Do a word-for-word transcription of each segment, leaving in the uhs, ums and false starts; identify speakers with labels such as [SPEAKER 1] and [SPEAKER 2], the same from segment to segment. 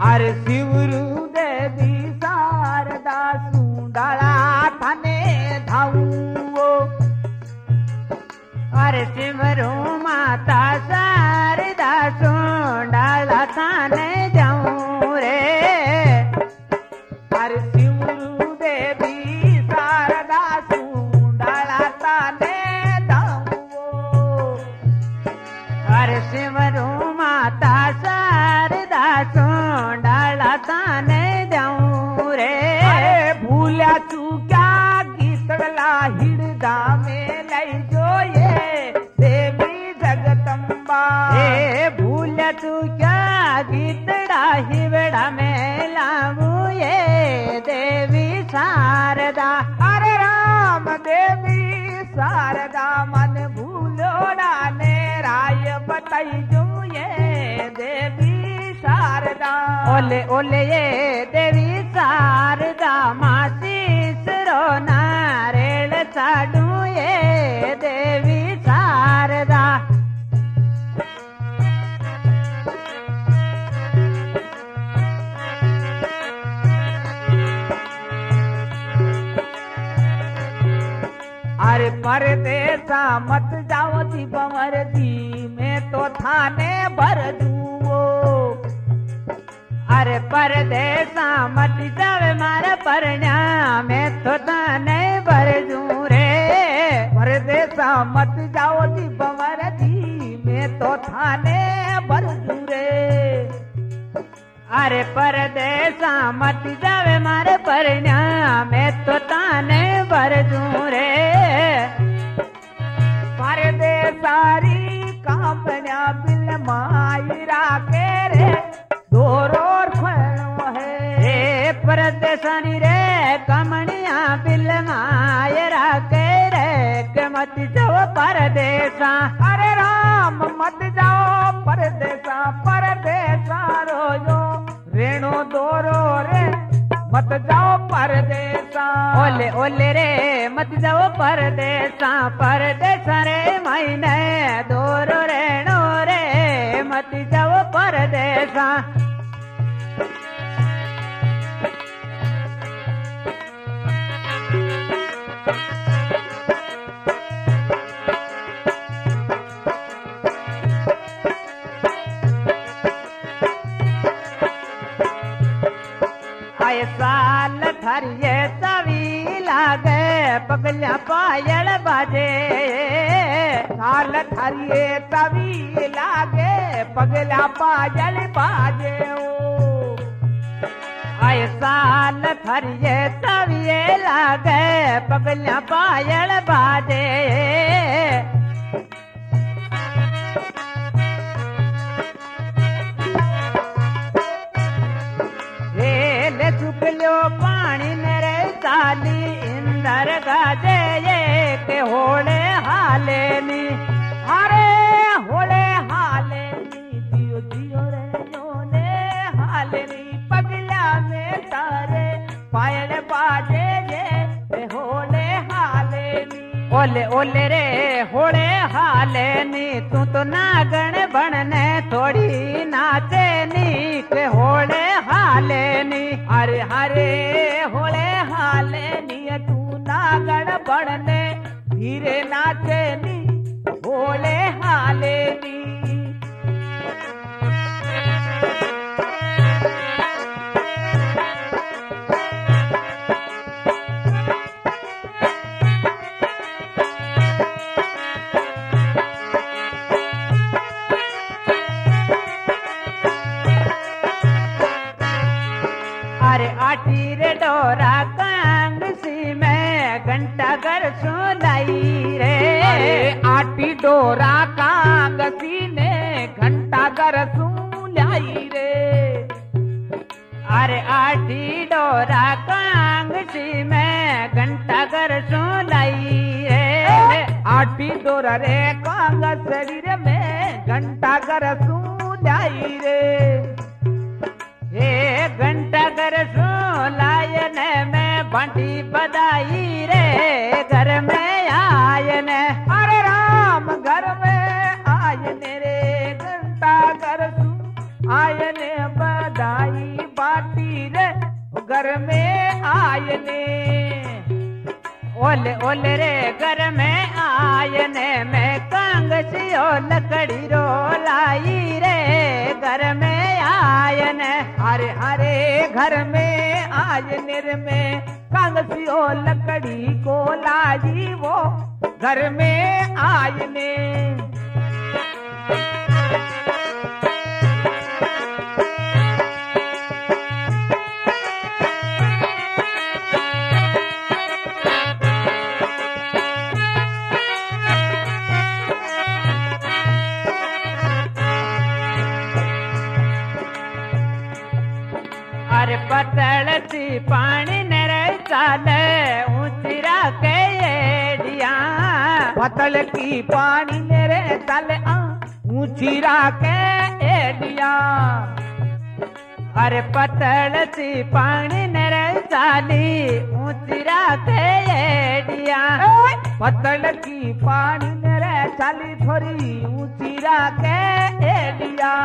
[SPEAKER 1] अरे शिवरू देवी शारदा सुंदरा थाने धाऊ अरे शिवरू माता शारदा सुंदरा थाने जाऊं रे अरे शिवरू देवी शारदा सुंदरा थाने धाऊ अरे शिवरू माता शारदा सुंदरा थाने जाऊं रे भूल्या चूक्या गीतला हिड़दा में लई जो ये देवी जगदम्बा ए भूल्या चूक्या गीतड़ा हिवड़ा में लाऊ ये देवी शारदा अरे राम देवी शारदा मन भूलो डाने राय बताई जो ये देवी शारदा ओले ओले ये देवी शारदा मासी सरो नारेल चाडू ये देवी शारदा अरे परदेसा मत जाओ जी बंवर दी मैं तो थाने भर दूँ अरे परदेसा मत जावे मारे परण्या मैं तो थाने भर दूँ रे परदेसा मत जाओ जी बंवर दी मैं तो थाने भर दूँ रे अरे परदेसा मत जावे मारे परण्या मैं तो थाने भर दूँ रे परदेसारी कांपण्या बिल मायरा के रे दोरोर खड़ो है परदेसानी रे कमनिया बिल मायरा के रे के मत जाओ परदेसा अरे राम मत जाओ परदेसा परदेसा रोजो रेणो दोरो रे मत जाओ परदेसा ओले ओले रे मत जाओ परदेसा परदेसा रे महीने दोरो रेणो रे मत जाओ परदेसा साल थरिये तवी लागे पगलिया पायल बाजे साल थरिये तवी लागे पगलिया पायल बाजे आए साल थरिये तवी लागे पगलिया पायल बाजे चुकलो पानी मेरे साली इंदर गाजे ये के होले हाले नी अरे होले हाले नी दियो दियो रे जोले हाले नी पगला में तारे पायल बाजे ये होले हाले नी ओले ओले रे होले हाले नी तू तो नागण बनने थोड़ी नाचे नी के होले हाले नी अरे हरे होले हाले नी तू नागण बनने धीरे नाचे नी होले हाले नी अरे आटी रे डोरा कांग सी में घंटा घर सुनाई रे आटी डोरा कांग सी ने घंटा घर सुनाई रे अरे आटी डोरा कांग सी में घंटा घर सुनाई रे आटी डोरा रे कांग शरीर में घंटा घर सुनाई रे हे घंटा घर सुलायन में बंटी बधाई रे घर में आयन अरे राम घर में आयन रे घंटा घर आयने बधाई बाटी रे घर में आयने ओले ओले रे घर में आयने में कंगसियो लकड़ी रो लाई रे घर में आयने हरे हरे घर में आयने रे में कंगसियो लकड़ी को लाई वो घर में आयने अरे पतल सी पानी नरे चाले ऊंची राखे एडिया पतल की पानी नरे चाले ऊंची राखे एडिया अरे पतल सी पानी नरे चाली ऊंची राखे एडिया पतल की पानी नरे चाली थोड़ी ऊंची राखे एडिया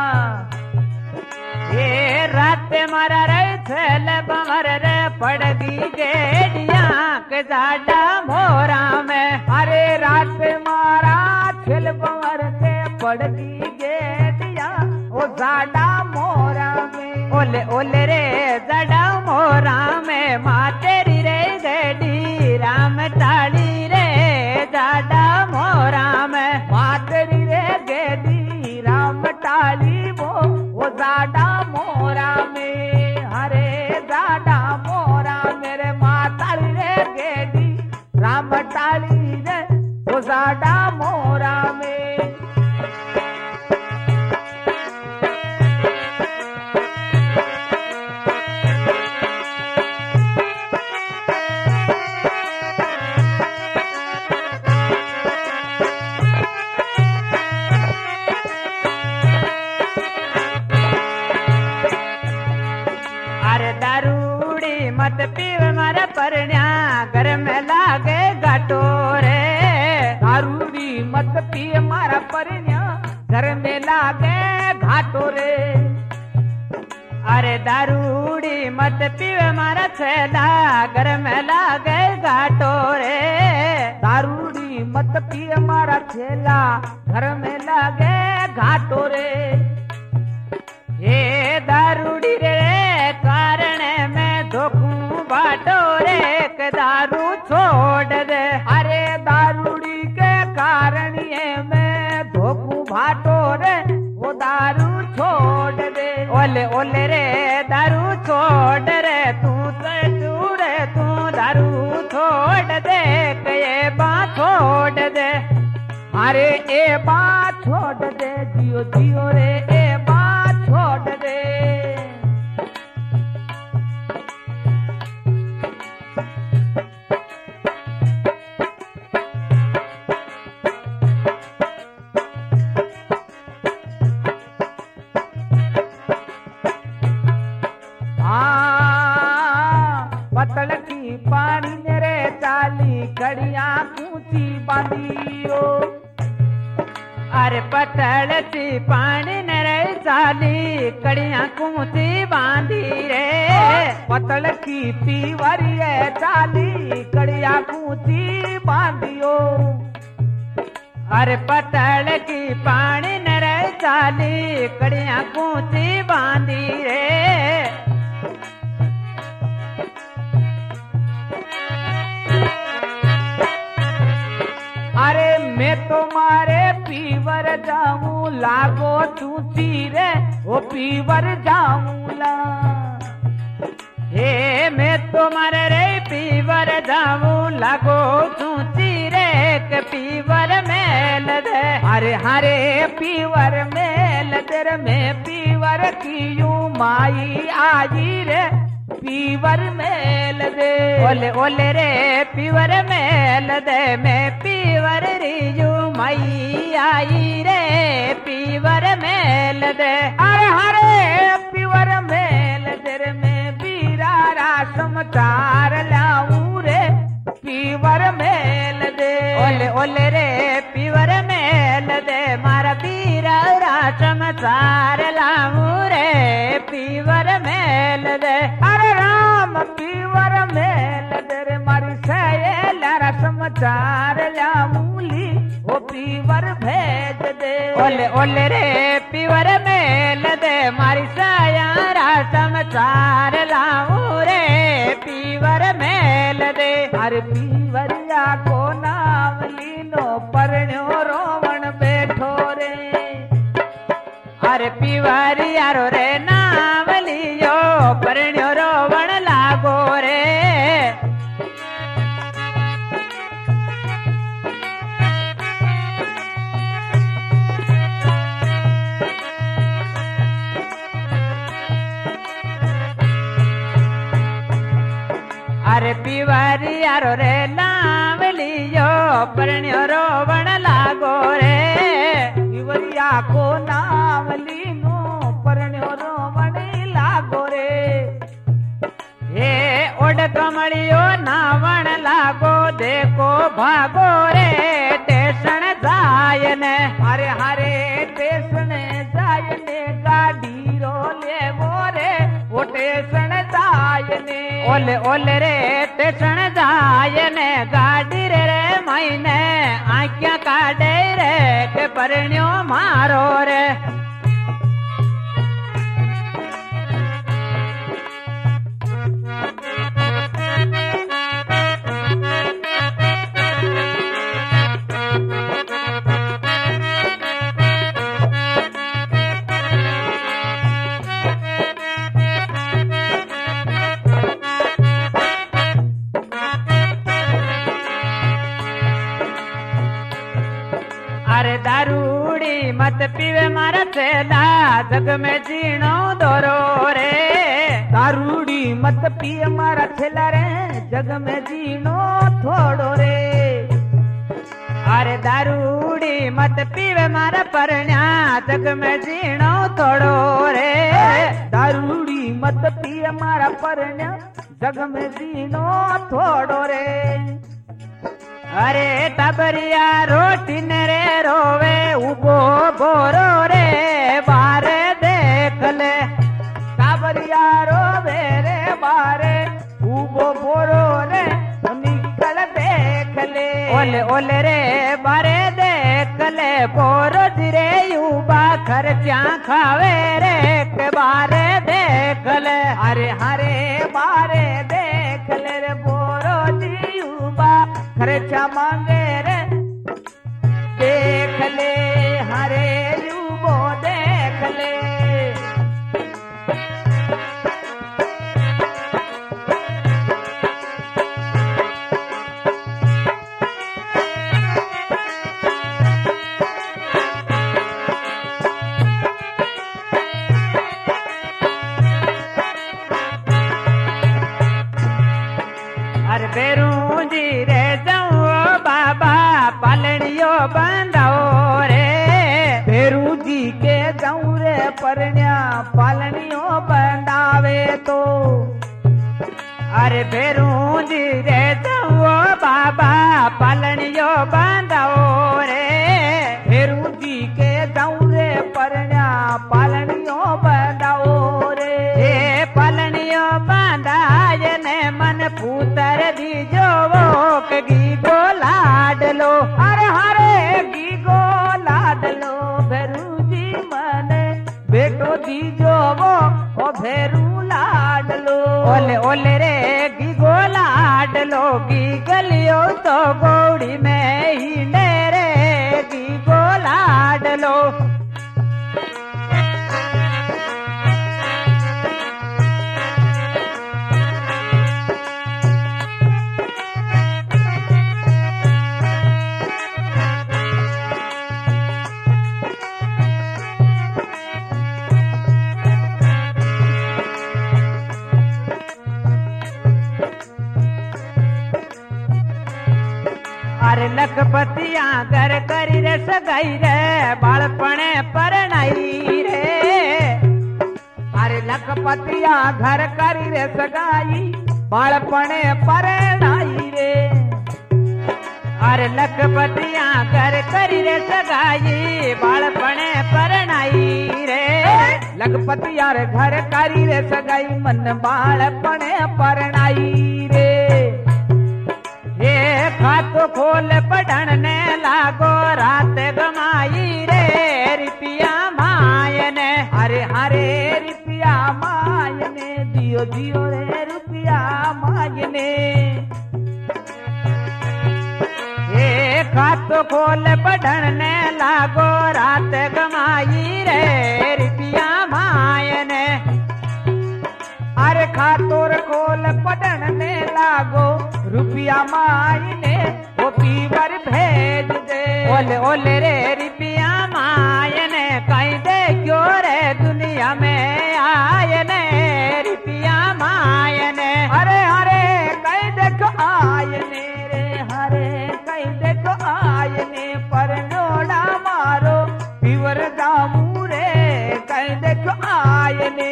[SPEAKER 1] ये रात मारा रे छल बमर रे पड़गी गेडिया के जाडा मोरा में अरे रात मारा छल बमर के पड़गी गेडिया ओ जाडा मोरा में ओले ओले रे जाडा मोरा में माँ तेरी रे गेडी राम टाली रे जाडा मोरा में माँ तेरी रे गेडी राम टाली वो वो जाडा मोरा में हरे जाडा मोरा मेरे माता रे गेडी राम टाली रे वो जाडा मोरा में मत पीव मारा परण्या घर में लागे घाटो रे दारूड़ी मत पीव मारा परण्या घर में लागे घाटो रे अरे दारूड़ी मत पीव मारा छेला घर में लागे घाटो रे दारूड़ी मत पीव मारा छेला घर में लागे घाटो रे ये दारूड़ी रे कारण में धोखू बाटो रे के दारू छोड़ दे अरे दारूड़ी के कारण ये में धोखू भाटो रे वो दारू छोड़ दे ओले ओले रे दारू छोड़ रे तू तू रे तू दारू छोड़ दे के ये बात छोड़ दे अरे ए बात छोड़ दे जियो जियो रे ए बात छोड़ दे पतल की पानी मेरे चाली कड़िया कूची बांधियो अरे पतल सी पानी मेरे चाली कड़िया कूची बांधी रे पतल की पीवरी चाली कड़िया कूची बांधियो अरे पतल की पानी मेरे चाली कड़िया कूची बांधी रे अरे मैं तुम्हारे पीवर जाऊं लागो चूची रे वो पीवर जाऊंला हे मैं तुम्हारे रे पीवर जाऊं लागो चूची रे के पीवर मेल दे अरे हरे पीवर मेल दे में पीवर की यूं माई आई रे पीवर मेल दे ओले ओले रे पीवर मेल दे मैं पीवर रिजू मई आई रे पीवर मेल दे अरे हरे पीवर मेल दे में बीरा रासम चार लाऊं रे पीवर मेल दे ओले ओले रे पीवर मेल दे मारा बीरा रासम चार चार लाऊ रे पीवर मेल दे। अरे राम पीवर मेल दे रे मारी सहेला समाचार लाऊली वो पीवर भेज दे। ओले ओले रे पीवर मेल दे मारी सयारा समाचार लाऊ रे पीवर मेल दे। अरे पीवरिया को नाम लीनो परण्यो रोवण बैठो रे। अरे पीवरिया रो रे नाम लियो परण्यो रोवण लागो रे। अरे पीवरिया रो रे नाम लियो परण्यो रोवण लागो रे। पीवरिया को नाम लीनो परण्यो रोवण लागो रे। हे ओड कमलियो नावण लागो देखो भागो रे टेशन जायन। हरे हरे टेशन जायन गाड़ी रो लेवो रे वो टेशन जायन। ओले ओले रे टेशन जायन गाड़ी रे रे मायने आँखियाँ काटे रे के परण्यो मारो रे। अरे दारूड़ी मत पीवे मारा थेला जग में जीणो दोरो रे। दारूड़ी मत पीवे मारा थेला रे जग में जीणो थोड़ो रे। अरे दारूड़ी मत पीवे मारा परण्या जग में जीणो थोड़ो रे। दारूड़ी मत पीवे मारा परण्या जग में जीणो थोड़ो रे। अरे टबरिया रोटी ने रे रोवे उबो बोरो रे बारे देख ले। टबरिया रोवे रे बारे उबो बोरो रे निकल देख ले। ओले ओले रे बारे देख ले बोरो जिरे युवा खर्चा खावे रे के बारे देख ले। अरे हरे बारे देख ले रे बोरो जी युवा खर्चा मांगे रे देख ले। हरे युवो देख ले। अरे बेरू जी रे जाऊं बाबा पालनियो बंधाओ रे। बेरू जी के जाऊं रे परण्या पालनियो बंधावे तो। अरे बेरू जी रे जाऊं बाबा पालनियो बंधाओ रे। बेरू जी के जाऊं रे परण्या पालनियो बंधाओ रे। हे पालनियो बंधाए ने मन पुतर दीजो वो की गो लाडलो। अरे हरे गी गो लाडलो भेरू जी मने बेटो दीजो वो ओ भेरू लाडलो। ओले ओले रे गी गो लाडलो गी गलियो तो गौड़ी में ही रे गी गो लाडलो। अरे लखपतिया घर करी रे सगाई रे बालपणे परणाई रे। अरे लखपतिया घर करी रे सगाई बालपणे परणाई रे। अरे लखपतिया घर करी रे सगाई बालपणे परणाई रे
[SPEAKER 2] लखपतिया रे घर करी रे सगाई मन बालपणे परणाई रे
[SPEAKER 1] ये खातो खोल पढ़न ने लागो रात गमाई रे रिपिया मायने
[SPEAKER 2] अरे हरे रिपिया मायने दियो दियो रे रुपिया मायने
[SPEAKER 1] खातो खोल पढ़न ने लागो रात गमाई रे रिपिया मायने
[SPEAKER 2] अरे खातोर खोल पढ़न ने लागो रुपिया मायने वो पीवर भेज दे
[SPEAKER 1] ओले ओले रे रिपिया मायने कहीं दे क्यों रे दुनिया में आयने रिपिया मायने
[SPEAKER 2] अरे हरे कहीं देखो आयने रे हरे कहीं देखो आयने पर नोड़ा मारो पीवर जामू रे कहीं देखो आयने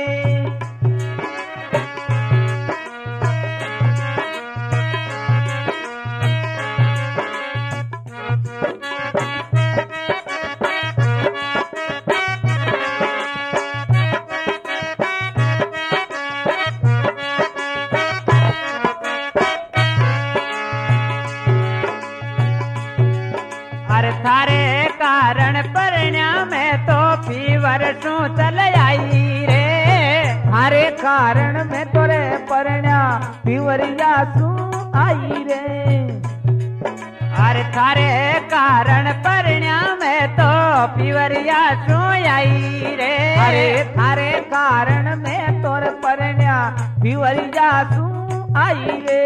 [SPEAKER 1] थारे कारण परण्या में तो पीवर सू चल आई रे
[SPEAKER 2] थारे कारण में तोरे परण्या पीवरिया सू आई रे
[SPEAKER 1] अरे थारे कारण परण्या में तो पीवरिया सू आई रे
[SPEAKER 2] अरे थारे कारण में तोरे परण्या पीवरिया सू आई रे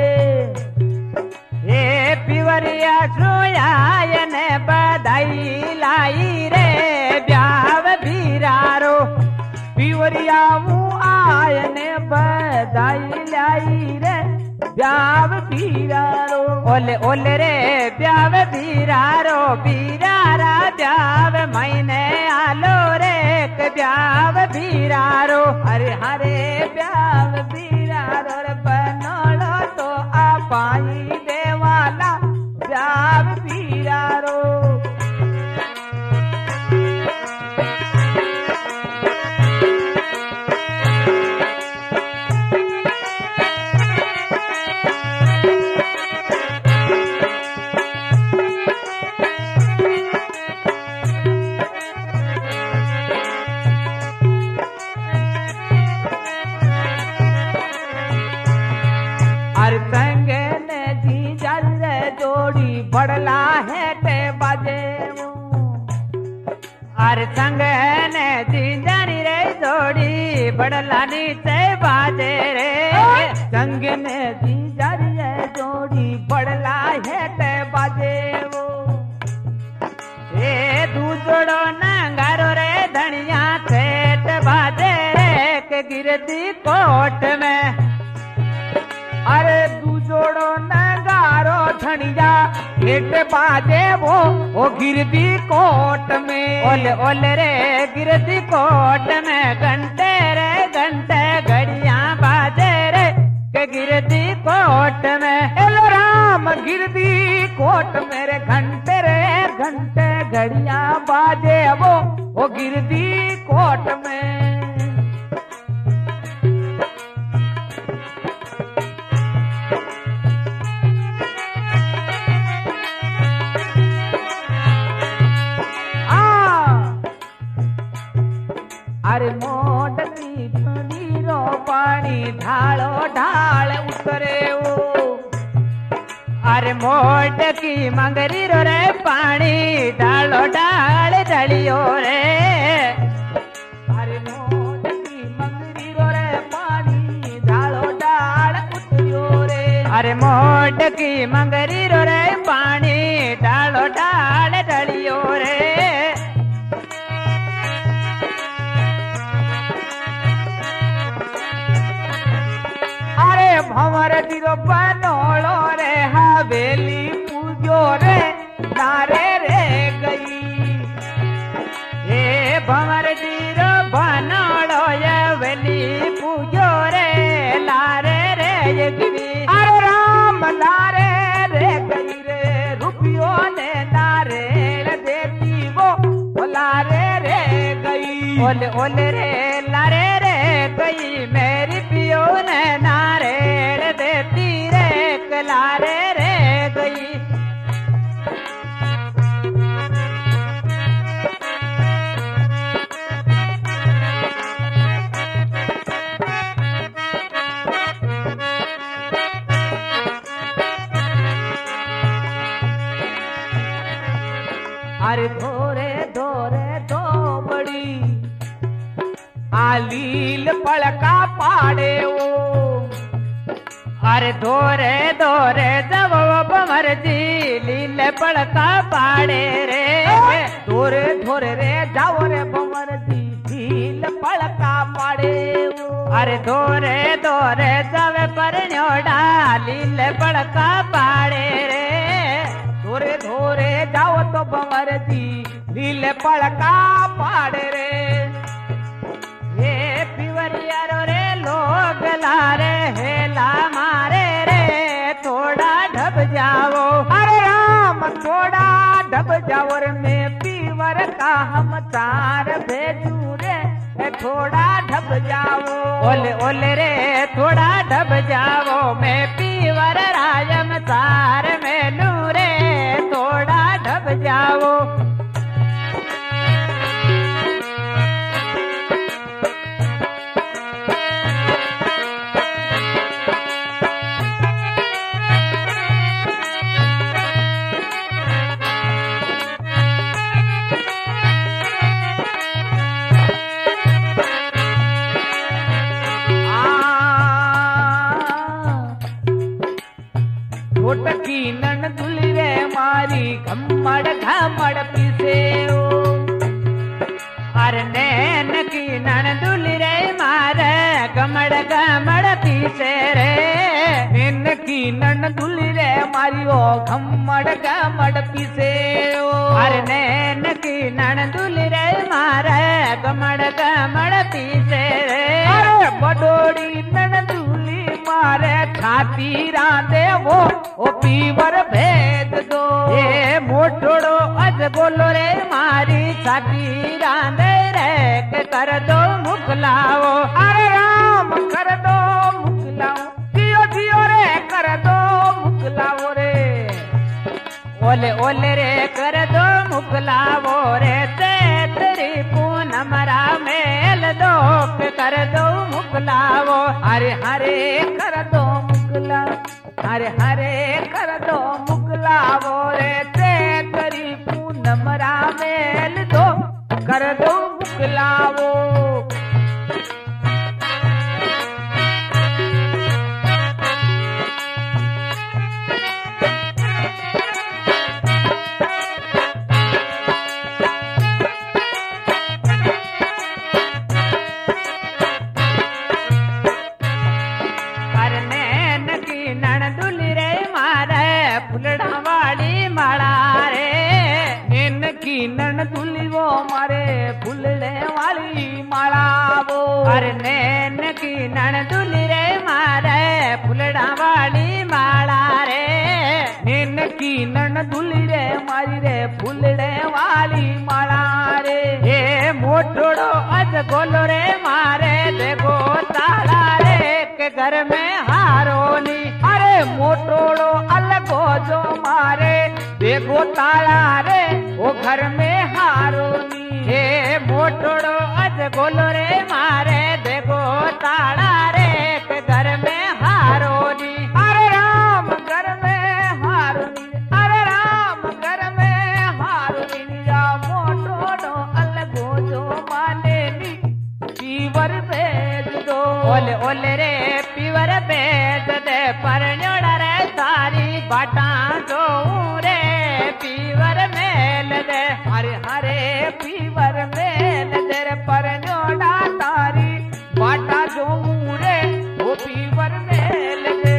[SPEAKER 1] ये पिवरिया सोयायन बधाई लाई रे ब्याव भीरारो
[SPEAKER 2] पिवरिया मुँह आयन बधाई लाई रे ब्याव भीरारो
[SPEAKER 1] ओले ओले रे ब्याव भीरारो भीरारा ब्याव महीने आलो रे ब्याव भीरारो
[SPEAKER 2] हरे हरे ब्याव भीरारो रे बनोलो तो आपाई देवाला ब्याव भीरारो बड़ला है ते बाजे
[SPEAKER 1] अरे संग ने जिंजानी रे जोड़ी बड़ला नीचे बाजे रे
[SPEAKER 2] संग ने जिंजानी रे जोड़ी बड़ला है ते बाजे वो
[SPEAKER 1] ए तू जोड़ो नंगारो रे धनिया सेठ बाजे रे के गिरदी कोट में
[SPEAKER 2] अरे तू जोड़ो नगारो धनिया सेठ बाजे वो वो गिरदी कोट में
[SPEAKER 1] ओले ओले रे गिरदी कोट में घंटे रे घंटे घड़िया बाजे रे के गिरदी कोट में
[SPEAKER 2] एलो राम गिरदी कोट मेरे घंटे रे घंटे घड़िया बाजे वो वो गिरदी कोट में अरे मोटकी नीरो पानी ढालो ढाल उतरे वो
[SPEAKER 1] अरे मोटकी मंगरी रो रे पानी ढालो ढाल ढलियो रे
[SPEAKER 2] अरे मोटकी मंगरी रो रे पानी ढालो ढाल उतरियो रे
[SPEAKER 1] अरे मोटकी मंगरी रो रे पानी ढालो ढाल ढलियो रे
[SPEAKER 2] भंवर दिरो बनोलो रे हवेली पूजो रे नारे रे गई
[SPEAKER 1] हे भंवर दिरो बनोलो हवेली पूजो रे लारे रे गई
[SPEAKER 2] अरे राम लारे रे गई रे रुपियो
[SPEAKER 1] ओले ओले रे लारे रे गई मेरी पियो ने नारे देती रे कलारे रे गई। अरे धोरे धोरे दो बड़ी आलील पड़का पाड़े वो। अरे धोरे धोरे जब बमर जी लील पड़का पाड़े रे। धोरे धोरे रे जाओ रे बमर जी लील पड़का पाड़े वो। अरे धोरे धोरे जब पर न्योड़ा लील पड़का पाड़े रे। धोरे धोरे जाओ तो बमर जी लीले पड़का पाड़े रे। ये पिवरिया रो रे लोग लारे हेला मारे रे। थोड़ा ढब जाओ अरे राम थोड़ा ढब जाओ रे। मैं पीवर का हम तार भेजू रे। थोड़ा ढब जाओ ओले ओले रे थोड़ा ढब जाओ। मैं पीवर राजम तार में लू रे। थोड़ा ढब जाओ छोटकी नन दुली रे मारी घमड़ घमड़ पीसे ओ। अरे नैन की नन दुली रे मारे घमड़ घमड़ पीसे रे। नैन की नन दुली रे मारी ओ घमड़ घमड़ पीसे ओ। अरे नैन की नन दुली रे मारे घमड़ घमड़ पीसे रे। अरे बडोड़ी नन दुली मारे छाती रांदे वो ओ पीवर भेद दो। ये मोटोड़ो अज बोलो रे मारी छाती रांदे रे। के कर दो मुखलाओ अरे राम कर दो मुखलाओ। जियो जियो रे कर दो मुखलाओ रे। ओले ओले रे कर दो मुखलाओ रे। ते तेरी पूनम रा मेल दो के कर दो मुखलाओ। अरे हरे कर दो मुखला हरे हरे कर दो मुखलाओ रे। ते तेरी पूनम रा मेल दो कर दो मुखलाओ। नन दुली वो मारे फुलने वाली माला वो। अरे नैन की नन दुली रे मारे फुलड़ा वाली माला रे। नैन की नन दुली रे मारी रे फुलने वाली माला रे। ये मोटोड़ो अज गोलो रे मारे देखो ताला रे। के घर में हारो नी अरे मोटोड़ो अलगो जो मारे देखो ताला रे। वो घर में हारो नी हे मोटोड़ो अज गोलो रे मारे देखो ताला रे। के घर में हारो नी अरे राम घर में हारो नी। अरे राम घर में हारो नी। जा मोटोड़ो अलगो जो माने नी पीवर भेज दो। ओले ओले रे पीवर भेज दे पर न्योड़ा रे सारी बाटा जो रे। पीवर मेल दे हरे हरे पीवर मेल दे पर न्योड़ा तारी बाटा जो रे। वो पीवर मेल दे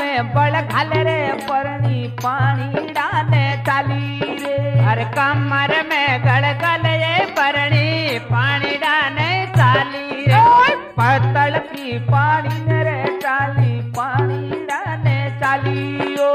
[SPEAKER 2] में बड़ घाल रे परनी पानी डाले चाली रे।
[SPEAKER 1] अरे कमर में गड़गल ये परनी पानी डाले चाली रे।
[SPEAKER 2] पतल की पानी रे चाली पानी डाले चालियो।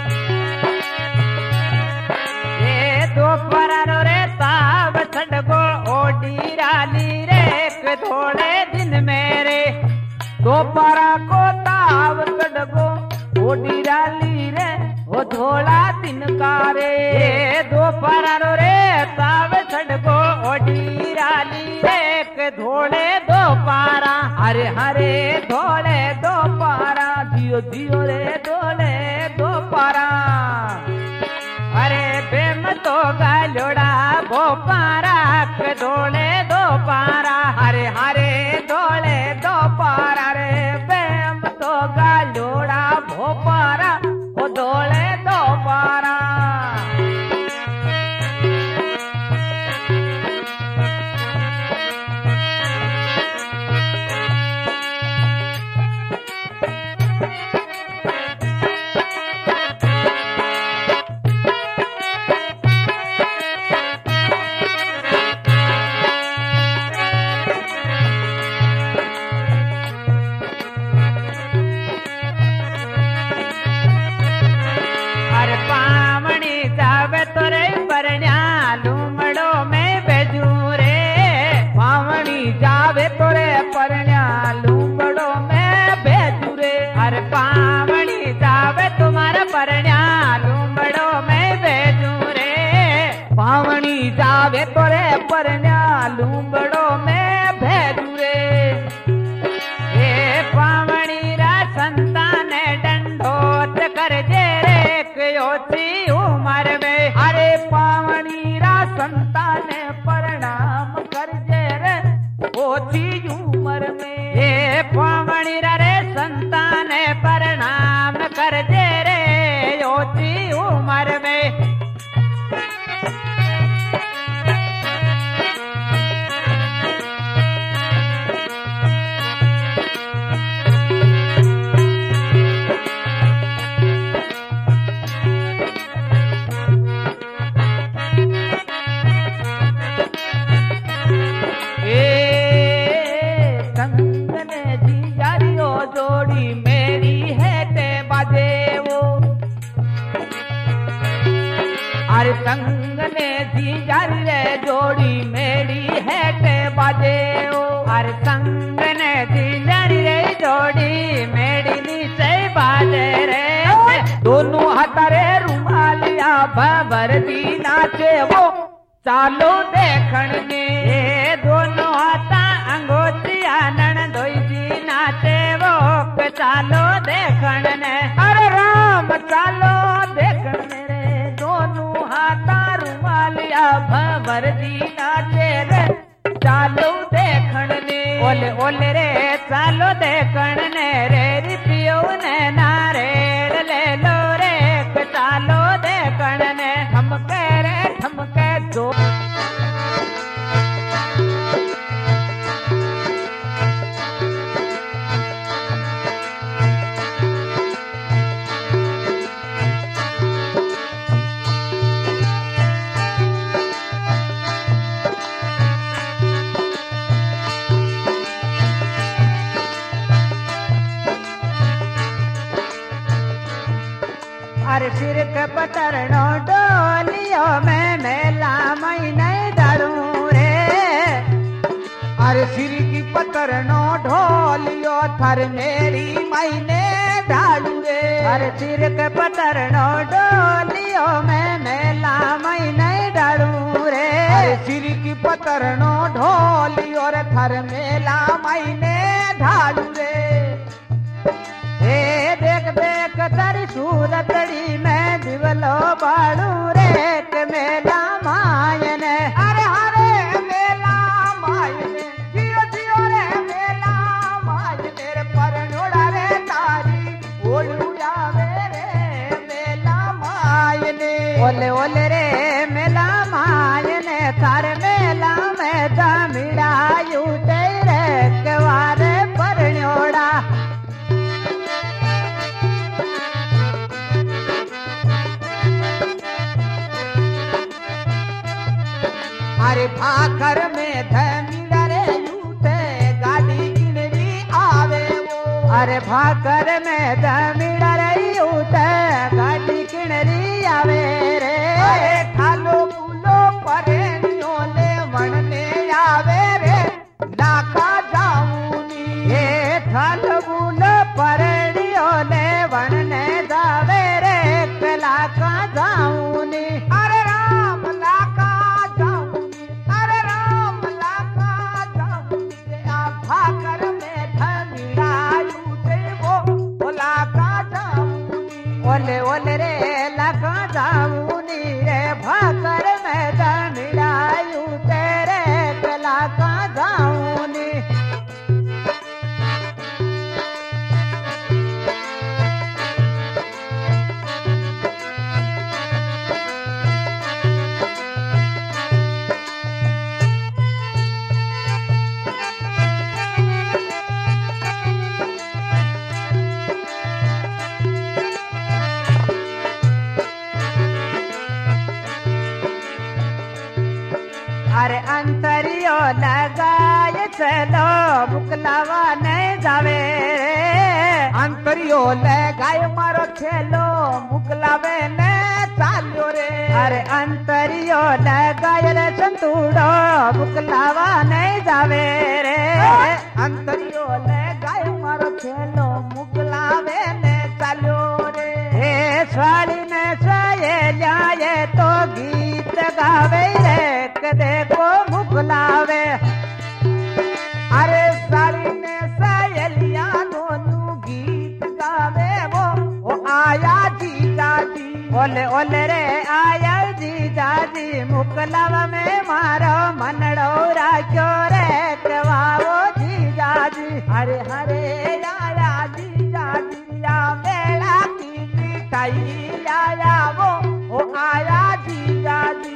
[SPEAKER 1] ये दोपहर रे ताव छड़गो ओडी राली रे थोड़े दिन मेरे।
[SPEAKER 2] दोपहर को ताव छड़गो ओडी राली रे वो थोड़ा दिन का रे।
[SPEAKER 1] दोपहर रे ताव छड़गो ओडी राली रे थोड़े दो पारा।
[SPEAKER 2] अरे हरे धोले दो पारा दियो दियो रे धोले दो पारा।
[SPEAKER 1] अरे बेम तो गालोड़ा भो पारा धोले दो पारा।
[SPEAKER 2] हरे हरे धोले दो पारा रे बेम तो गालोड़ा भो पारा वो धोले दो पारा।
[SPEAKER 1] पावनी जावे तुम्हारा परण्या लूमड़ो में भेजू रे।
[SPEAKER 2] पावनी जावे तोरे परण्या लूमड़ो में भेजू रे।
[SPEAKER 1] ये पावनी रा संतान डंडोत कर जे रे क्योची उमर में।
[SPEAKER 2] अरे पावनी रा संतान प्रणाम कर जे रे ओची उमर में।
[SPEAKER 1] ये पावनी रा रे संतान प्रणाम कर जे रे ओची उमर में।
[SPEAKER 2] जोड़ी मेरी है ते बाजे वो। अरे संग ने जी यार रे जोड़ी मेरी है ते बाजे वो।
[SPEAKER 1] अरे संग ने जी यार रे जोड़ी मेरी नीचे बाजे रे।
[SPEAKER 2] दोनों हाथ रे रुमालिया भवर दी नाचे वो चालो देखण ने।
[SPEAKER 1] दोनों हाथ अंगोतिया नन धोई जी नाचे वो चालो देखण ने।
[SPEAKER 2] अरे राम चालो देखण रे दोनों हाथा रुमालिया भवर दी नाचे रे चालो देखण ने।
[SPEAKER 1] ओले ओले रे चालो देखण ने रे रिपियो ने नारेड़ ले लो रे चालो देखण ने।
[SPEAKER 2] ठमके रे ठमके जो
[SPEAKER 1] अरे फिर के पतरनो डोलियो में मेला महीने डालू रे।
[SPEAKER 2] अरे सिर की पतरनो ढोलियो थर मेरी महीने ढालू रे।
[SPEAKER 1] अरे सिर के पतरनो डोलियो में मेला महीने डालू रे।
[SPEAKER 2] अरे सिर की पतरनो ढोलियो रे थर मेला महीने ढालू रे।
[SPEAKER 1] ए देख देख तारी सूरतड़ी में दिवलो बाड़ू रे के मेला मायन।
[SPEAKER 2] अरे हरे मेला मायन जियो जियो रे मेला मायन रे परनोड़ा रे तारी ओलुया रे मेला मायन।
[SPEAKER 1] ओले ओले रे मेला मायन थारे मेला में जमीड़ा यू तेरे के वारे परनोड़ा।
[SPEAKER 2] भाकर में धमीड़ा रे यूटे गाड़ी किनरी आवे वो।
[SPEAKER 1] अरे भाकर में धमीड़ा रे यूटे गाड़ी किनरी आवे रे।
[SPEAKER 2] अरे खालो फूलो परेनियो ले वणने आवे रे लाका जाऊनी।
[SPEAKER 1] ये थाल फूल परेनियो ले वणने जावे रे लाका जाऊनी।
[SPEAKER 2] अरे राम लाका जाऊनी, अरे राम लाका जाऊनी। आ भाकर में धमीड़ा यूटे वो वो लाका जाऊनी।
[SPEAKER 1] ओले ओले रे लाका जाऊनी रे भाकर में धमीड़ा यूटे रे लाका जाऊनी। अरे अंतरियो लगाए चलो मुकलावा नहीं जावे रे।
[SPEAKER 2] अंतरियो लगाए मारो छेलो मुकलावे ने चाल्यो रे।
[SPEAKER 1] अरे अंतरियो लगाए रे संतूड़ो मुकलावा नहीं जावे रे।
[SPEAKER 2] अंतरियो लगाए मारो छेलो मुकलावे ने चाल्यो रे।
[SPEAKER 1] हे स्वाली ने स्वाये ल्याये तो गीत गावे रे देखो मुकलावे।
[SPEAKER 2] अरे साली ने सहेलिया दोनों गीत गावे वो वो आया जीजा जी।
[SPEAKER 1] ओले ओले रे आया जीजा जी मुकलावा में मारो मनड़ो राख्यो रे कवाओ जीजा जी।
[SPEAKER 2] हरे हरे आया जीजा जी या मेला की मिठाई लाया वो वो आया जीजा जी।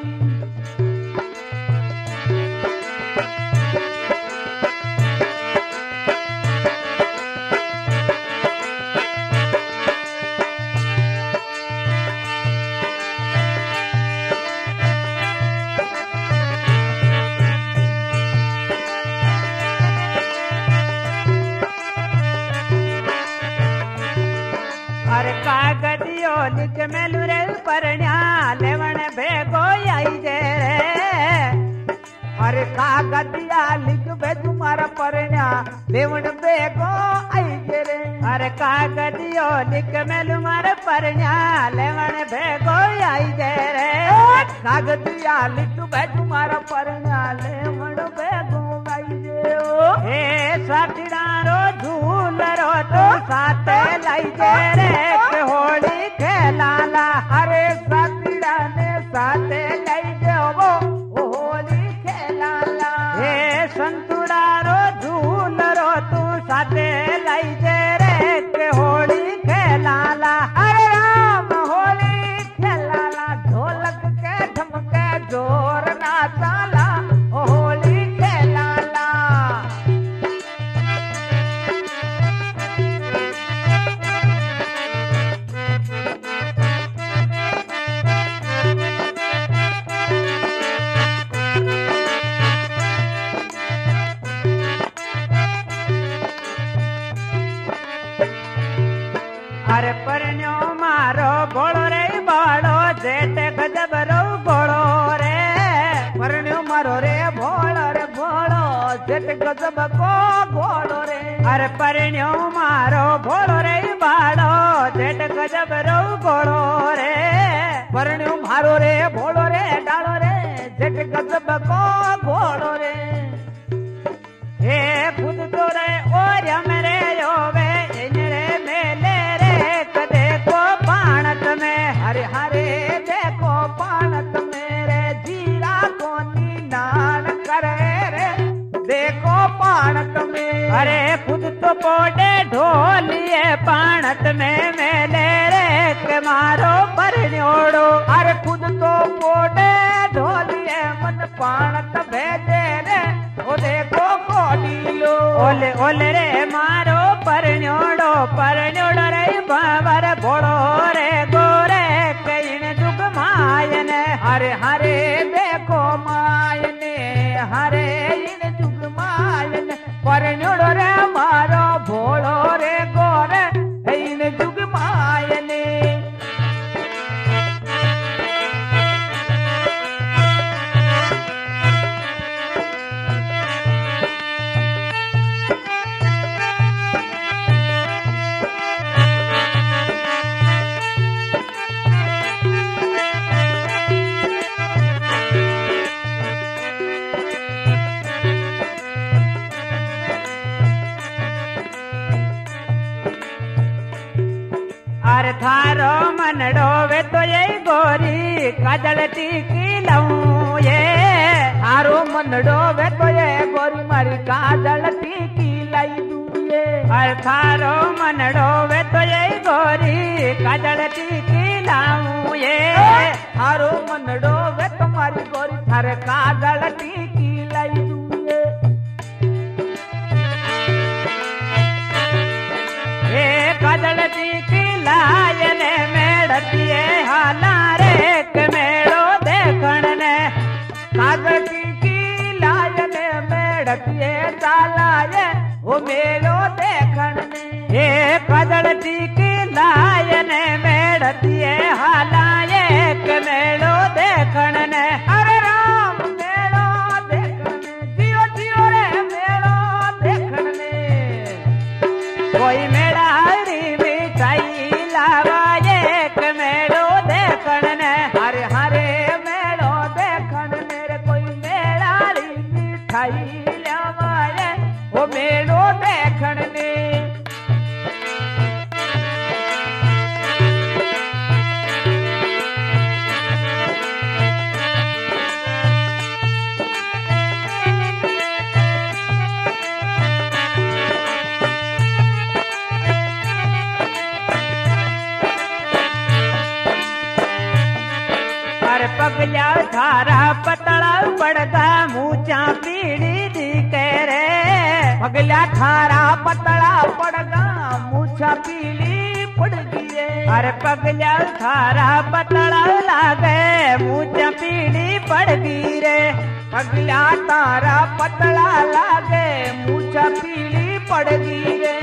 [SPEAKER 1] अरे कागदियो लिख मेलू रे परण्या लेवण भेगो आई जे रे।
[SPEAKER 2] अरे कागदिया लिख बे तुम्हारा परण्या लेवण बेगो आई जे रे।
[SPEAKER 1] अरे कागदियो लिख मेलू मार परण्या लेवण भेगो आई जे रे।
[SPEAKER 2] कागदिया लिख बे तुम्हारा परण्या लेवण बेगो आई जे ओ।
[SPEAKER 1] हे साथीदारो झूलरो तो साथे लाई जे रे के होली खेलाला।
[SPEAKER 2] अरे साथीड़ा ने साथे लाई जे वो होली खेलाला।
[SPEAKER 1] हे संतुड़ारो झूलरो तू साथे लाई जे रे के होली खेलाला।
[SPEAKER 2] अरे राम होली खेलाला ढोलक के ढमके जोर नाचाला होली खेलाला।
[SPEAKER 1] अरे परण्यो मारो भोळो रे बाळो जेठ गजब रो भोळो रे।
[SPEAKER 2] परण्यो मारो रे भोळो रे भोळो जेठ गजब को घोड़ो रे।
[SPEAKER 1] अरे परण्यो मारो भोळो रे बाळो जेठ गजब रो भोळो रे।
[SPEAKER 2] परण्यो मारो रे भोळो रे डालो रे जेठ गजब को घोड़ो रे।
[SPEAKER 1] हे खुद तो रे और हमरे योवे इनरे मेले रे कदे को पाणत में।
[SPEAKER 2] हरे हरे देखो पाणत मेरे जीरा को नीनान करे रे देखो पाणत में।
[SPEAKER 1] अरे खुद तो पोडे ढोलिए पाणत में मेले रे के मारो परण्योड़ो।
[SPEAKER 2] अरे खुद तो पोडे ढोलिए मन पाणत भेजे रे ओ देखो कोडीलो।
[SPEAKER 1] ओले ओले रे मारो परण्योड़ो परण्योड़ो रे बावर भोळो रे गोरे कईन जुग मायने।
[SPEAKER 2] हरे हरे देखो मायने
[SPEAKER 1] अरे थारो मनड़ो वे तो ये गोरी काजल टीकी लऊं ये
[SPEAKER 2] थारो मनड़ो वे तो ये गोरी मारी काजल टीकी लाई दूं ये
[SPEAKER 1] अरे थारो मनड़ो वे तो ये गोरी काजल टीकी लाऊं ये
[SPEAKER 2] थारो मनड़ो वे तुम्हारी गोरी थारे काजल टीकी लाई दूं ये
[SPEAKER 1] ये काजल टीकी लायने मेड़तिए हाला रे के मेड़ो देखण ने
[SPEAKER 2] काजल टीकी लायने मेड़तिए चालाये वो मेलो देखण ने
[SPEAKER 1] ये काजल टीकी लायने मेड़तिए हाला एक मेड़ो देखण ने
[SPEAKER 2] अरे राम मेलो देखण ने जियो जियो रे मेलो देखण ने
[SPEAKER 1] कोई मेड़ा हरी मिठाई लावा एक मेड़ो देखण ने
[SPEAKER 2] हरे हरे मेलो देखण ने रे कोई मेड़ारी मिठाई लावाए वो मेलो देखण ने
[SPEAKER 1] पगला थारा पतला पड़गा मूचा पीड़ी दिखे रे
[SPEAKER 2] पगला थारा पतला पड़गा मूछा पीली पड़गी रे
[SPEAKER 1] अरे पगला थारा पतला लागे मूचा पीड़ी पड़गी रे
[SPEAKER 2] पगला तारा पतला लागे मूछा पीली पड़गी रे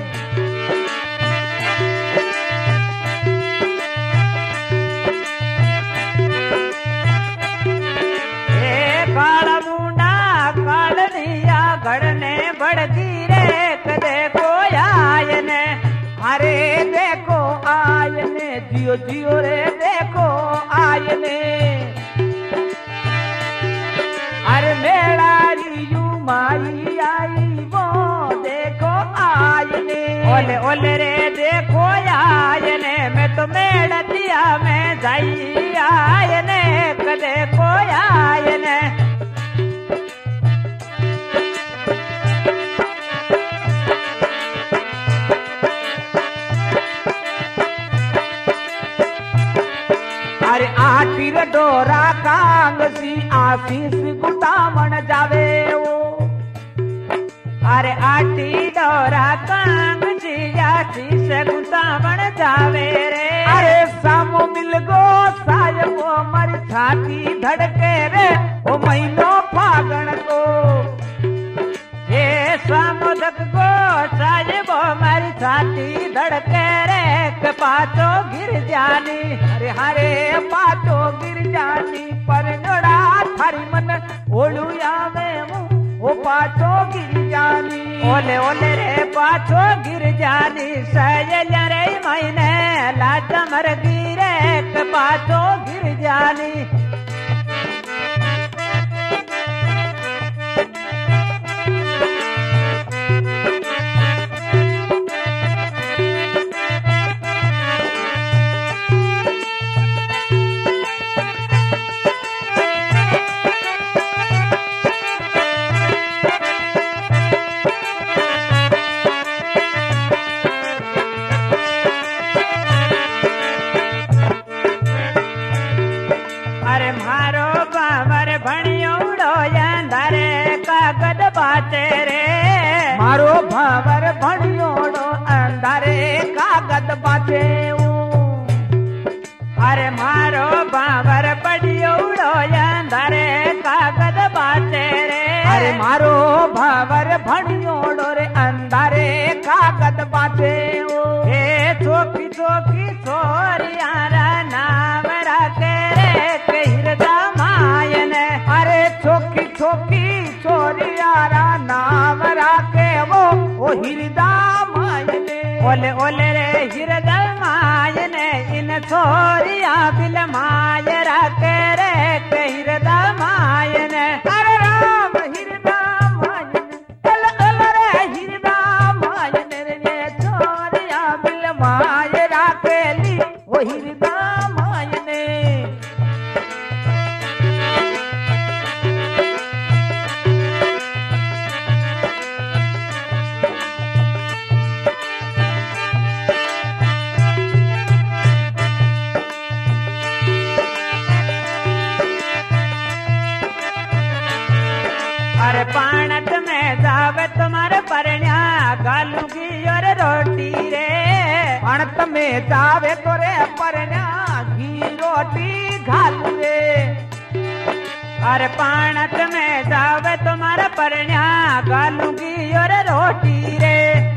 [SPEAKER 1] काला मुंडा कालनिया गढ़ने बढ़गी रे देखो आयने
[SPEAKER 2] अरे देखो आयने जियो जियो रे देखो आयने अरे मेड़ारी यू माई आई वो देखो आयने
[SPEAKER 1] ओले ओले रे देखो आयने मैं तो मेड़ दिया मैं जाई आयने देखो आयने
[SPEAKER 2] अरे आटीर डोरा कांग सी आशीष गुटामण जावे वो
[SPEAKER 1] अरे आटी डोरा कांग सी आशीष गुटामण जावे रे
[SPEAKER 2] अरे सामो मिल गो सायबो मर छाती धड़के रे ओ महीनो फागण को
[SPEAKER 1] ये समुदक को सायबो मर छाती धड़के रे के पाचो गिर जानी
[SPEAKER 2] अरे हरे पाचो गिर जानी पर नोड़ा थारी मन ओलू आवे ओ पाचो गिर जानी
[SPEAKER 1] ओले ओले रे पाचो गिर जानी सयल रे महीने लाज मर गिरे के पाचो गिर जानी बाटे रे
[SPEAKER 2] मारो भवर भणियोड़ो अंधारे कागद बाटे
[SPEAKER 1] अरे मारो भवर भणियोड़ो अंधारे कागद बाटे रे
[SPEAKER 2] अरे मारो भवर भणियोड़ो रे अंधारे कागद बाटे
[SPEAKER 1] हे चौकी चौकी छोरियारा नाम रखे रे के हृदय मायन
[SPEAKER 2] अरे चौकी चौकी छोरियारा नाम राखे वो ओ हृदय मायने
[SPEAKER 1] ओले ओले रे हृदय मायने इन छोरिया बिल माय रखे रे के हृदय मायने
[SPEAKER 2] अरे राम हृदय मायने चल चल रे हृदय मायने रे छोरिया बिल माय राखे हिरदा मायने
[SPEAKER 1] अरे पाणत में जावे तुम्हारे परण्या गालूंगी और रोटी रे
[SPEAKER 2] पाणत में जावे तोरे परण्या घी रोटी घालू रे
[SPEAKER 1] अरे पाणत में जावे तुम्हारे परण्या गालूंगी और रोटी रे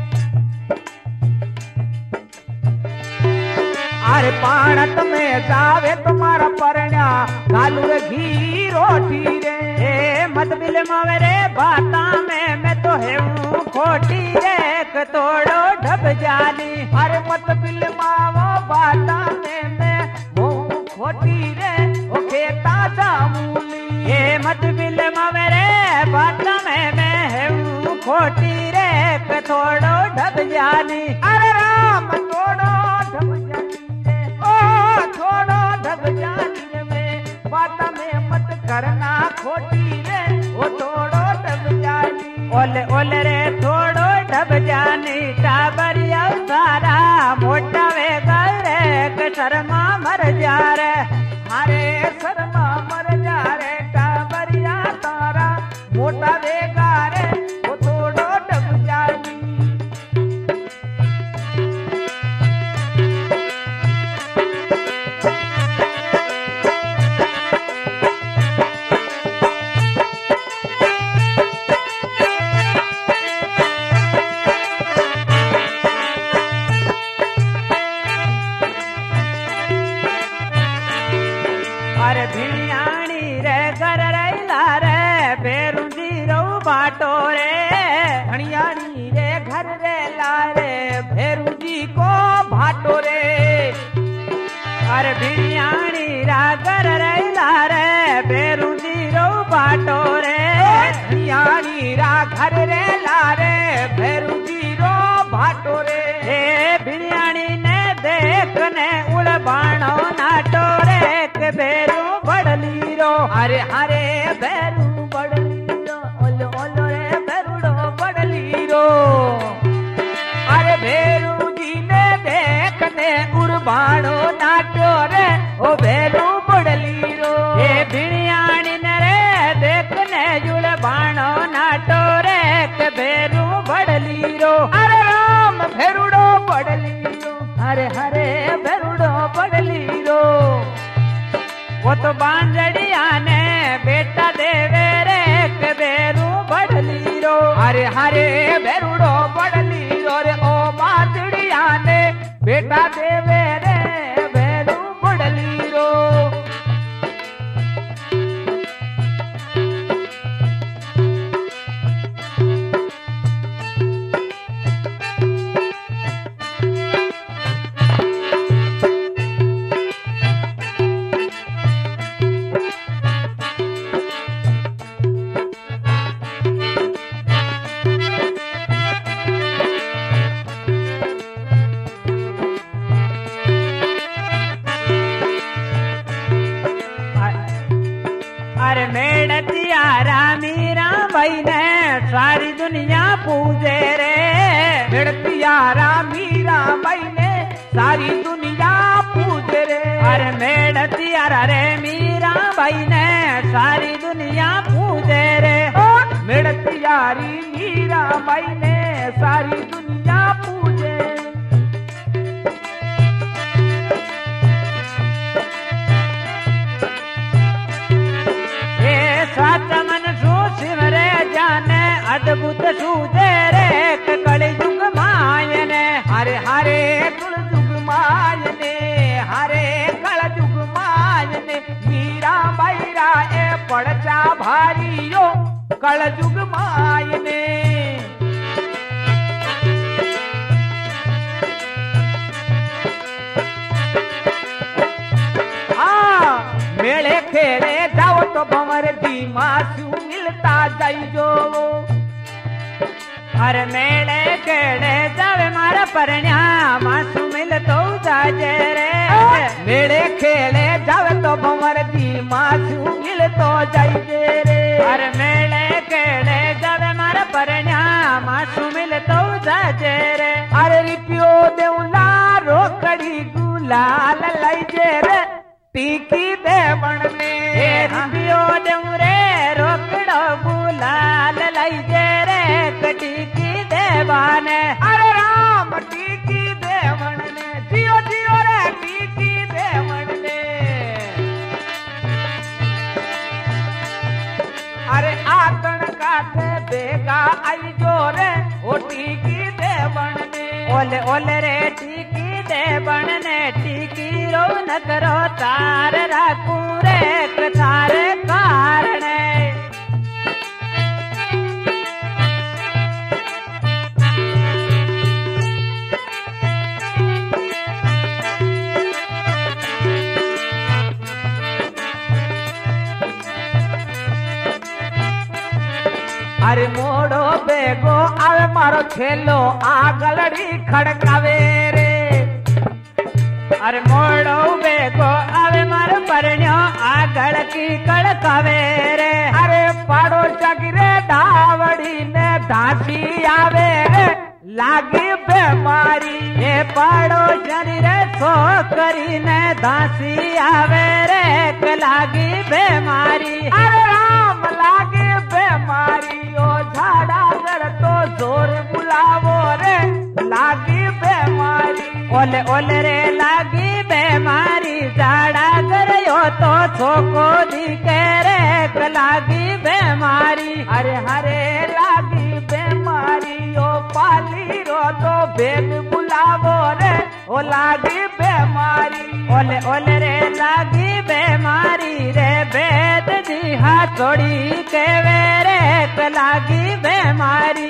[SPEAKER 2] अरे पाणत में जावे तुम्हारा परण्या घालू रे घी रोटी रे
[SPEAKER 1] ए मत बिल मवरे बाता में मैं तो हूँ खोटी रे तोड़ो ढब जाली
[SPEAKER 2] अरे मत बिल मावो बाता में मैं हूँ खोटी रे ओ खेता जामूली
[SPEAKER 1] ए मत बिल मवरे बाता में मैं हूँ खोटी रे तोड़ो ढब जाली
[SPEAKER 2] अरे राम तोड़ो ढब जाली रे ओ छोड़ो ढब जाली रे मैं बाता में मत करना खोटी रे ओ थोड़ो ढब जानी
[SPEAKER 1] ओले ओले रे थोड़ो ढब जानी टाबरिया सारा मोटा वे रे शर्मा मर जा रे
[SPEAKER 2] अरे शर्मा मर जा रे टाबरिया तारा मोटा वे रे ओ थोड़ो ढब जानी
[SPEAKER 1] अरे भिणियाणी रे घर रे लारे बेरुंदी रो बाटो रे
[SPEAKER 2] भणियाणी रे घर रे लारे भेरू जी को भाटो रे
[SPEAKER 1] अरे भिणियाणी रा घर रे लारे बेरुंदी रो बाटो रे
[SPEAKER 2] भणियाणी रा घर रे लारे भेरू जी रो भाटो रे
[SPEAKER 1] हे भिणियाणी ने देख ने उड़ बाणो नाटो रे के बेरू बड़ली रो
[SPEAKER 2] अरे अरे भेरू बड़ली रो ओलो ओलो रे भेरूड़ो बड़ली रो अरे भेरू जी ने देख ने उड़बाणो नाटो रे ओ भेरू बड़ली रो
[SPEAKER 1] हे भिणियाणी ने रे देख ने जुड़ बाणो नाटो रे के बेरू बड़ली रो
[SPEAKER 2] अरे राम भेरूड़ो बड़ली रो अरे हरे भेरूड़ो बड़ली रो
[SPEAKER 1] वो तो बांजड़िया ने बेटा देवे रे के बेरू बड़ली रो
[SPEAKER 2] अरे हरे भेरूड़ो बड़ली रो रे ओ बांजड़िया ने बेटा देवे रे भेरू बड़ली रो
[SPEAKER 1] अरे मेड़तिया मीरा भाई ने सारी दुनिया पूजे रे
[SPEAKER 2] मेड़तिया मीरा भाई ने सारी दुनिया पूजे रे
[SPEAKER 1] अरे मेड़तिया रे मीरा भाई ने सारी दुनिया पूजे रे
[SPEAKER 2] मेड़तिया मीरा भाई ने सारी दुनिया पूजे
[SPEAKER 1] सात मन सो सिमरे जाने अद्भुत सूझे रे कल युग मायने
[SPEAKER 2] हरे हरे कुल युग मायने हरे कल युग मायने मीरा बैरा ए पड़चा भारियो कल युग मायने मेले खेले जाओ तो भंवर दी मासू मिलता जाइजो
[SPEAKER 1] हर मेले केड़े जावे मारा परण्या मासू मिल तो जाजे रे
[SPEAKER 2] मेरे खेले जावे तो भंवर जी मासू मिल तो जाइए रे
[SPEAKER 1] अरे मेले खेले जावे मार परण्या मासू मिल तो जाजे रे
[SPEAKER 2] अरे रिपियो देउला रोकड़ी गुलाल लाइजे रे टीकी देवण ने
[SPEAKER 1] रिपियो देऊ रे रोकड़ो गुलाल लाइजे रे टीकी देवाने
[SPEAKER 2] अरे राम टीकी देवण ने जियो जियो रे टीकी देवण ने अरे आकण काटे बेगा आई जो रे ओ टीकी देवण ने
[SPEAKER 1] ओले ओले रे टीकी देवण ने टीकी रो न करो तार राखू रे तारे कारणे
[SPEAKER 2] अरे मोड़ो बेगो आवे मारो छेलो आगलड़ी खड़कावे रे
[SPEAKER 1] अरे मोड़ो बेगो आवे मारो परण्यो आगल की कड़कावे रे
[SPEAKER 2] अरे पाड़ो जगरे दावड़ी ने धासी आवे रे लागी बेमारी
[SPEAKER 1] ये पाड़ो शरीर छोकरी ने धासी आवे रे लागी बेमारी
[SPEAKER 2] अरे राम लागी बेमारी ओ झाड़ा कर तो जोर बुलावो रे लागी बेमारी
[SPEAKER 1] ओले ओले रे लागी बेमारी झाड़ा करयो तो छोको दिखे रे लागी बेमारी
[SPEAKER 2] अरे हरे लागी बेमारी ओ पाली रो तो भेद बुलावो रे ओ लागी बेमारी
[SPEAKER 1] ओले ओले रे लागी बेमारी रे भेद जी हाथोड़ी के रे लागी बेमारी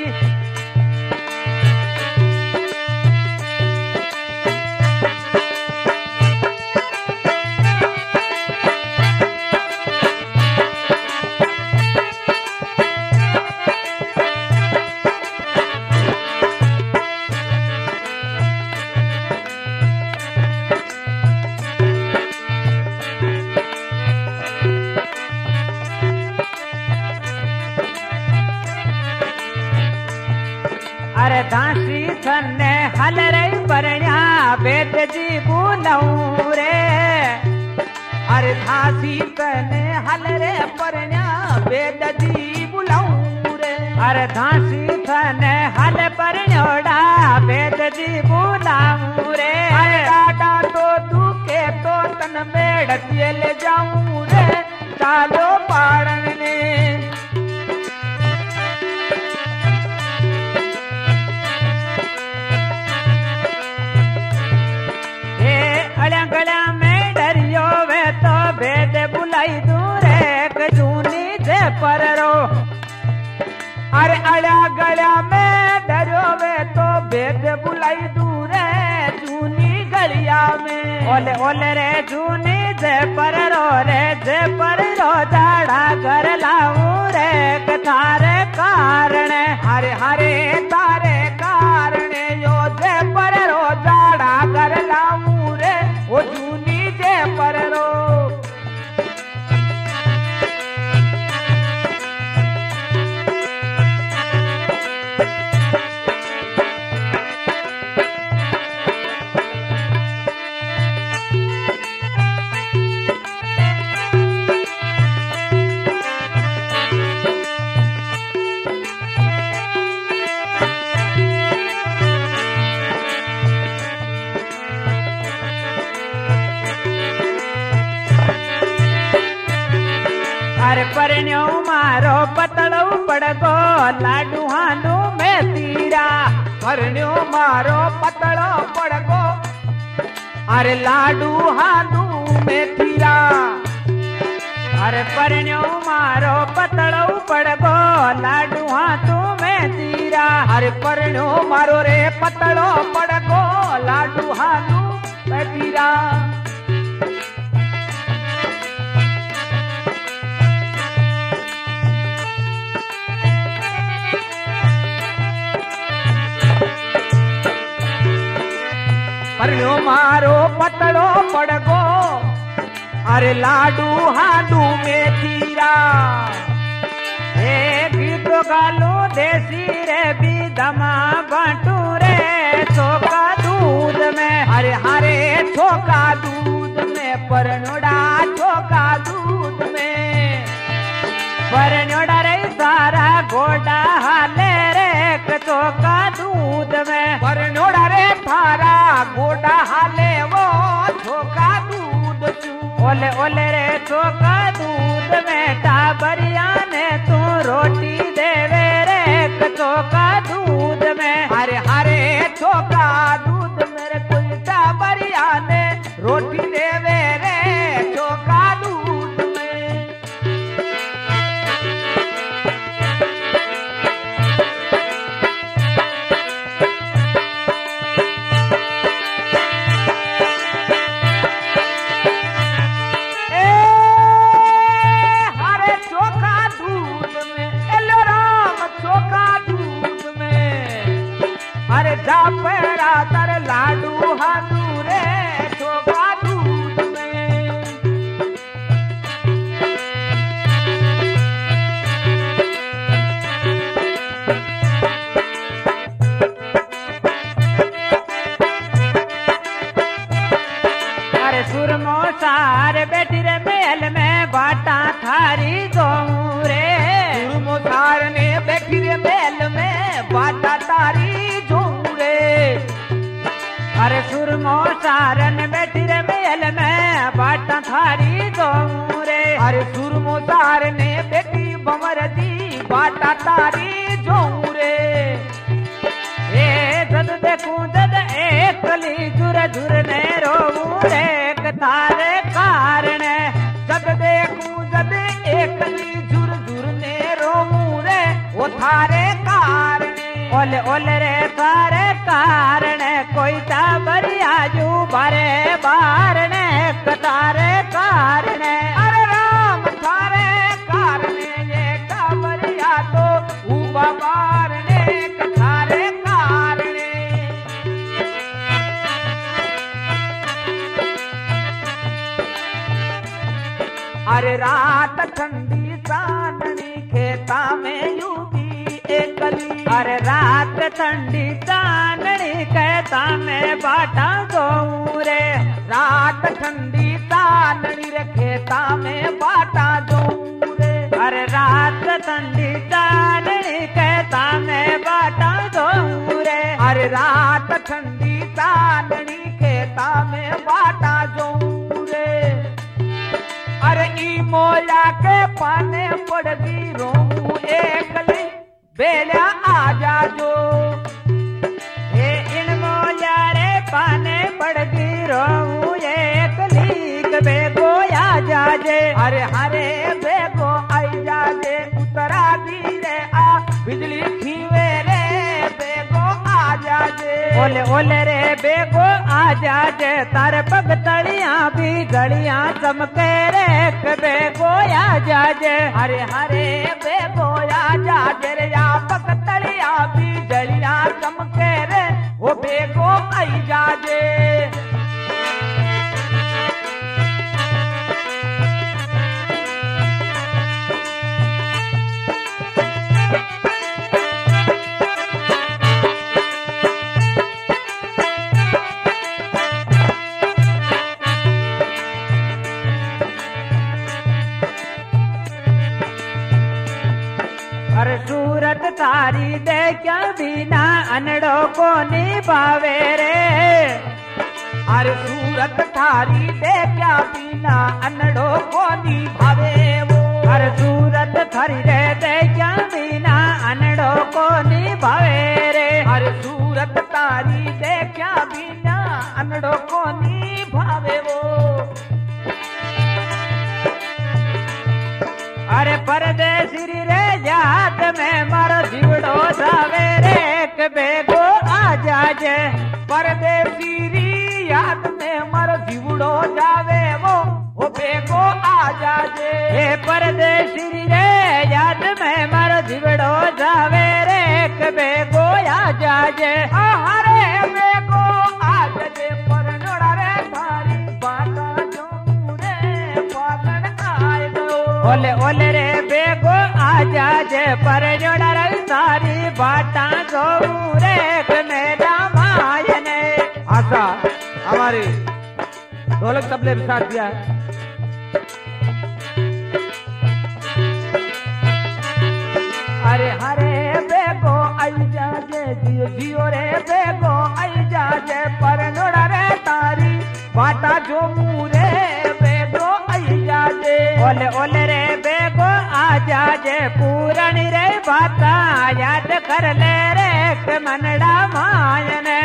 [SPEAKER 1] अरे दासी थने हल रही परण्या बेट जी बुलाऊ रे
[SPEAKER 2] अरे दासी थने हल रे परण्या बेट जी बुलाऊ रे
[SPEAKER 1] अरे दासी थने हल परण्योड़ा बेट जी बुलाऊ रे
[SPEAKER 2] अरे डाडा तो दुखे तो तन में ले जाऊं रे चालो पाड़न ने
[SPEAKER 1] गला में डरियो वे तो भेद बुलाई दूरे जूनी से पर रो
[SPEAKER 2] अरे अड़ा गला में डरियो वे तो भेद बुलाई दूरे जूनी गलिया में
[SPEAKER 1] ओले ओले रे जूनी से पर रो रे से पर रो झाड़ा कर लाऊं रे तारे कारण
[SPEAKER 2] हरे हरे तारे कारण यो जे पर रो झाड़ा कर लाऊं वो जूनी जे पर रो
[SPEAKER 1] परण्यो मारो पतड़ो पड़गो लाडू हानू में तीरा
[SPEAKER 2] परण्यो मारो पतड़ो पड़गो अरे लाडू हानू में तीरा
[SPEAKER 1] अरे परण्यो मारो पतड़ो पड़गो लाडू हाथू में तीरा
[SPEAKER 2] अरे परण्यो मारो रे पतड़ो पड़गो लाडू हानू में तीरा परण्यो मारो पतड़ो पड़गो अरे लाडू हाडू में खीरा
[SPEAKER 1] ए गीत गालो देसी रे बीदमा बाटू रे चोका दूध में
[SPEAKER 2] अरे हरे छोका दूध में परनोड़ा छोका दूध में
[SPEAKER 1] परनोड़ा रे सारा गोडा हाले रे चोका दूध में
[SPEAKER 2] परनोड़ा रे थारा गोडा हाले वो छोका दूध चू
[SPEAKER 1] ओले ओले रे चोका दूध में टाबरिया ने तू रोटी देवे रे चोका दूध में
[SPEAKER 2] हरे हरे छोका दूध मेरे कोई टाबरिया ने रोटी देवे रे चोका दूध में पेड़ा तर लाडू हाडू रे छोका दूध में
[SPEAKER 1] अरे सुरमो सार बेटी रे मेल में बाटा थारी गऊ रे
[SPEAKER 2] सुरमो सार ने बेटी रे मेल में बाटा तारी
[SPEAKER 1] अरे सुरमो सारन बेटी रे मेल में बाटा थारी गऊ रे
[SPEAKER 2] अरे सुरमो सार ने बेटी बमर दी बाटा तारी जोऊ रे
[SPEAKER 1] ए जद देखूं जद एक कली जुर जुर ने रोऊ रे तारे कारण
[SPEAKER 2] जद देखूं जद एक कली जुर जुर ने रोऊ रे वो थारे कारण
[SPEAKER 1] ओले ओले रे थारे कारण कोई टाबरिया जू बारे बारण तारे कारण
[SPEAKER 2] अरे राम थारे कारण ये टाबरिया तो उबा बारने थारे कारण अरे रात ठंडी चांदनी खेता में यूबी एकली
[SPEAKER 1] अरे रात ठंडी चांदनी कहता मैं बाटा गऊ रे
[SPEAKER 2] रात ठंडी चांदनी रे खेता में बाटा गऊ रे
[SPEAKER 1] अरे रात ठंडी चांदनी कहता मैं बाटा गऊ रे
[SPEAKER 2] अरे रात ठंडी चांदनी खेता में बाटा गऊ रे अरे ई मोया के पाने पड़गी रोऊ एकली बेला आजा जो
[SPEAKER 1] ये इन मोया रे पाने पड़गी रोऊ एक लीक बेगो आ जाजे
[SPEAKER 2] अरे हरे बेगो आई जाजे उतरा दी रे आ बिजली खीवे रे बेगो आ जाजे
[SPEAKER 1] ओले ओले रे बेगो आ जाजे तारे पग तड़िया भी घड़िया चमके रे बेगो आ जाजे
[SPEAKER 2] हरे हरे बेगो आ जाजे रे या पग तड़िया भी घड़िया चमके रे वो बेगो आई जाजे
[SPEAKER 1] अरे सूरत तारी दे क्या बिना अनड़ो को निभावे रे
[SPEAKER 2] अरे सूरत थारी दे क्या बिना अनड़ो को निभावे वो
[SPEAKER 1] अरे सूरत थारी रे दे क्या बिना अनड़ो को निभावे रे
[SPEAKER 2] अरे सूरत तारी दे क्या बिना अनड़ो को निभावे वो
[SPEAKER 1] अरे परदेसी रे याद में मारो जीवड़ो जावे रे बेगो आ जाजे
[SPEAKER 2] परदेसी री याद में मारो जीवड़ो जावे वो वो बेगो आ जाजे
[SPEAKER 1] हे परदेसी रे याद में मारो जीवड़ो जावे रे बेगो आ जाजे
[SPEAKER 2] हरे बेगो आ जाजे परनोड़ा रे थारी बाटा जो रे
[SPEAKER 1] ओले ओले रे बेगो आजा जे पर जोड़ा सारी बाटा जो रे मेरा मायने।
[SPEAKER 2] आशा हमारे ढोलक तबले के साथ दिया है।
[SPEAKER 1] अरे हरे बेगो आई जाजे जियो जियो रे बेगो आई जाजे पर नोड़ा रे तारी बाटा जो मुरे बेगो आई जाजे। ओले ओले रे बेगो आ जाजे पूरणी रे बाता याद कर ले रे मनड़ा मायने।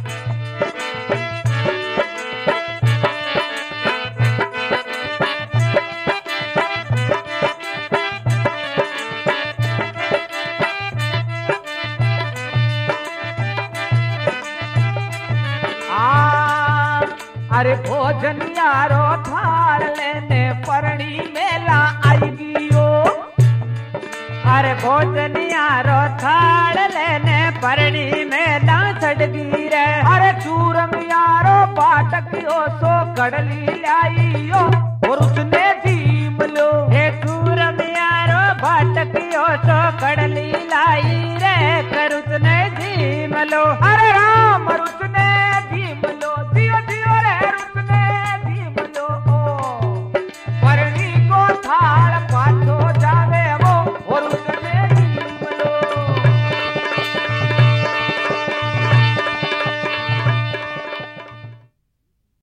[SPEAKER 1] अरे भोजन यारो थाल लेने परणी मेला आई गियो। अरे भोजन यारो थाल लेने परणी मेला चढ़ गी रे।
[SPEAKER 2] अरे चूरम यारो बाटकियो सो कड़ली लाइयो और उसने धीम लो।
[SPEAKER 1] हे चूरम यारो बाटकियो सो कड़ली लाई रे कर उसने धीम लो।
[SPEAKER 2] अरे राम और उसने धीम लो दियो दियो रे उसने धीम लो। परणी को थाल पाट